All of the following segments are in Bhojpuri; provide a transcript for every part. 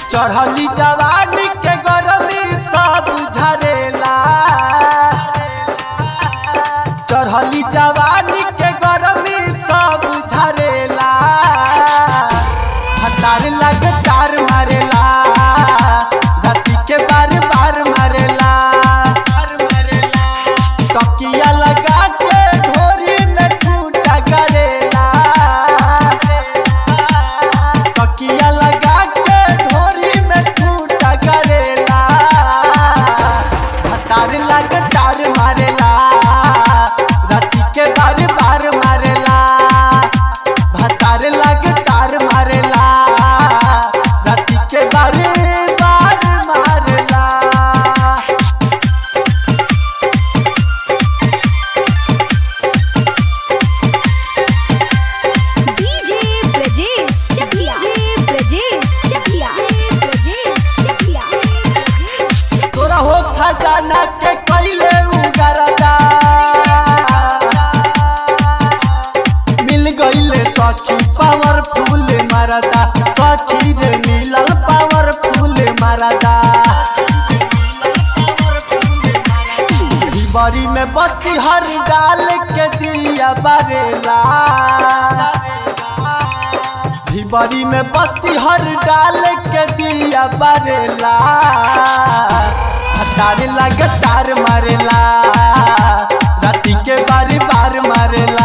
चढ़ली जवानी के गरमी सब झरेला, चढ़ली जवानी के गरमी सब झरेला। हतार लगे तार मारेला, धरती के बार बार मारेला। तकिया लगा के ढोरी में छूटा करेला, तकिया लगा के ढोरी में छूटा करेला। हतार लगे तार मारेला, धरती के बार बार मारेला। हतार लगे तार मारेला, धरती के बार बार मारेला। तोरा हो खजाना के कैले उगरदा, मिल गईले सखी पावरफुल मरदा। सखी रे मिलल पावरफुल मरदा। बरी में बत्ती हर डाल के दिया बरेला, बरी में बत्ती हर डाल के दिया बरेला। हतार लगे तार मारेला, राती के बारी बार मारेला।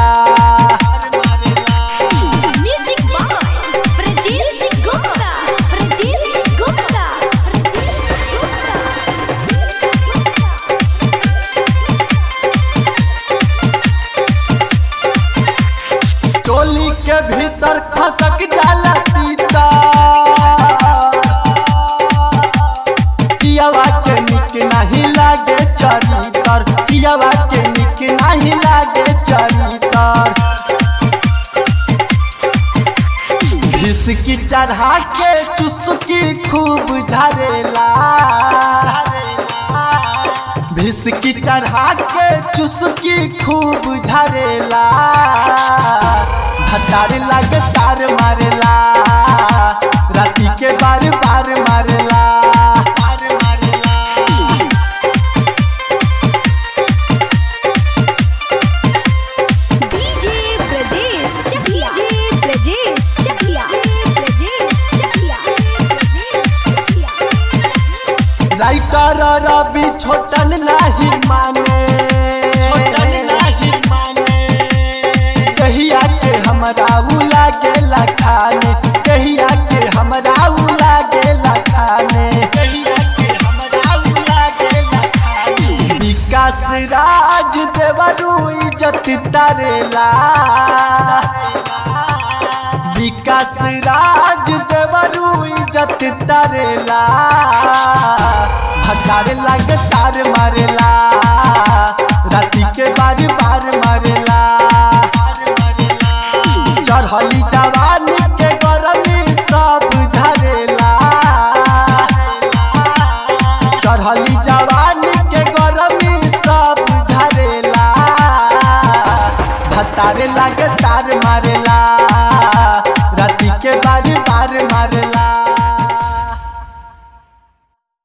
चोली के भीतर खसक जाला तीता, पियावा के निक नहीं लागे चरितर। पियावा के निक नहीं लागे चरितर। घिसकी चढ़ा के चुस्की खूब झरेला, भिसकी चढ़ा के चुस्की खूब झरेला। हतार लगे तार मारेला, राती के बार बार मारेला। राइटर रवि छोटन नहीं माने, कहिया के हमरा उला गेला खाने। कहिया के हमरा उला गेला खाने। विकास राज देवरू इज्जत तारेला, विकास राज देवरू इज्जत तारेला। हतार लगे तार मारेला, राती के बार बार मारेला। चढ़ली जवानी के गरमी सब झरेला, चढ़ली जवानी के गरमी सब झरेला। हतार लगे तार मारेला, राती के बार बार मारेला।